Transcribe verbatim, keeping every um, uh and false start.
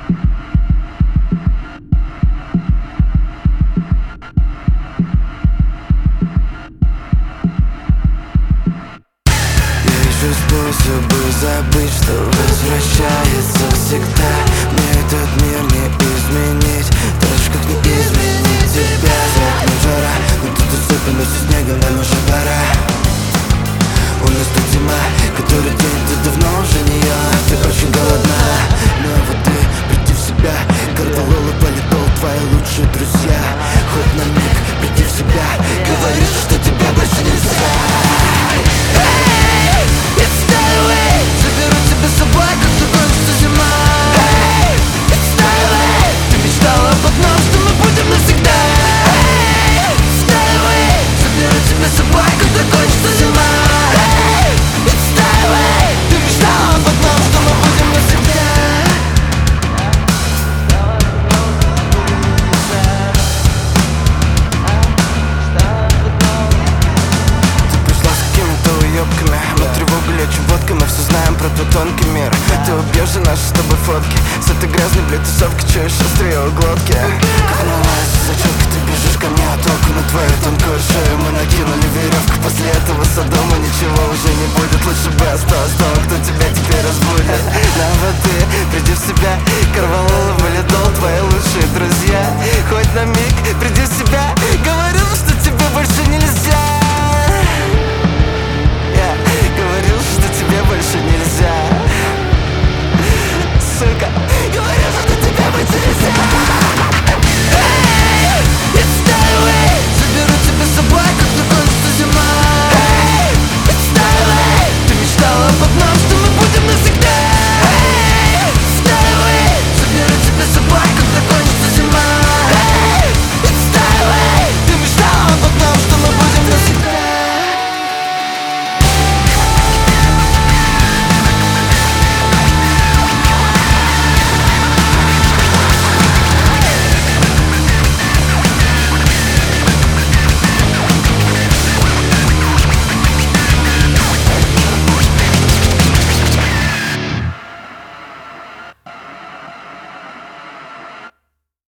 Способы забыть, что возвращается всегда. Мне этот мир не изменить, так же как не изменить тебя. За окном жара, но тут усыпано все снегом, нам уже пора. У нас тут зима, который день, ты давно уже не я. Ты очень голодна, но вот ты приди в себя. Корвалол и политол, твои лучшие друзья. Хоть на миг приди в себя, говоришь, что тебя больше нельзя. Заберу тебя с собой, как закончится зима. Hey, it's Stay. Ты мечтала об одном, что мы будем навсегда. Hey, Stay. Заберу тебя с собой, как закончится зима. Hey, it's Stay. Ты мечтала об одном, что мы будем навсегда. Ты пришла с какими-то уёбками, мы тревогу лечим водкой, мы все знаем про твой тонкий мир. Ты убьешь же наши с тобой фотки с этой грязной, блядь, тусовки, чуешь острые глотки. Как малая зачетка, ты бежишь ко мне от ока на твою тонкую шею. Мы накинули веревку, после этого Содома ничего уже не будет. Лучше бы осталось того, кто тебя теперь разбудит. На вот ты приди в себя, Корвалол и валидол, твои лучшие друзья. Хоть на миг приди в себя, говорил, что тебе больше нельзя. Говорил, что тебе больше нельзя. Сука, говорил, что тебе больше нельзя.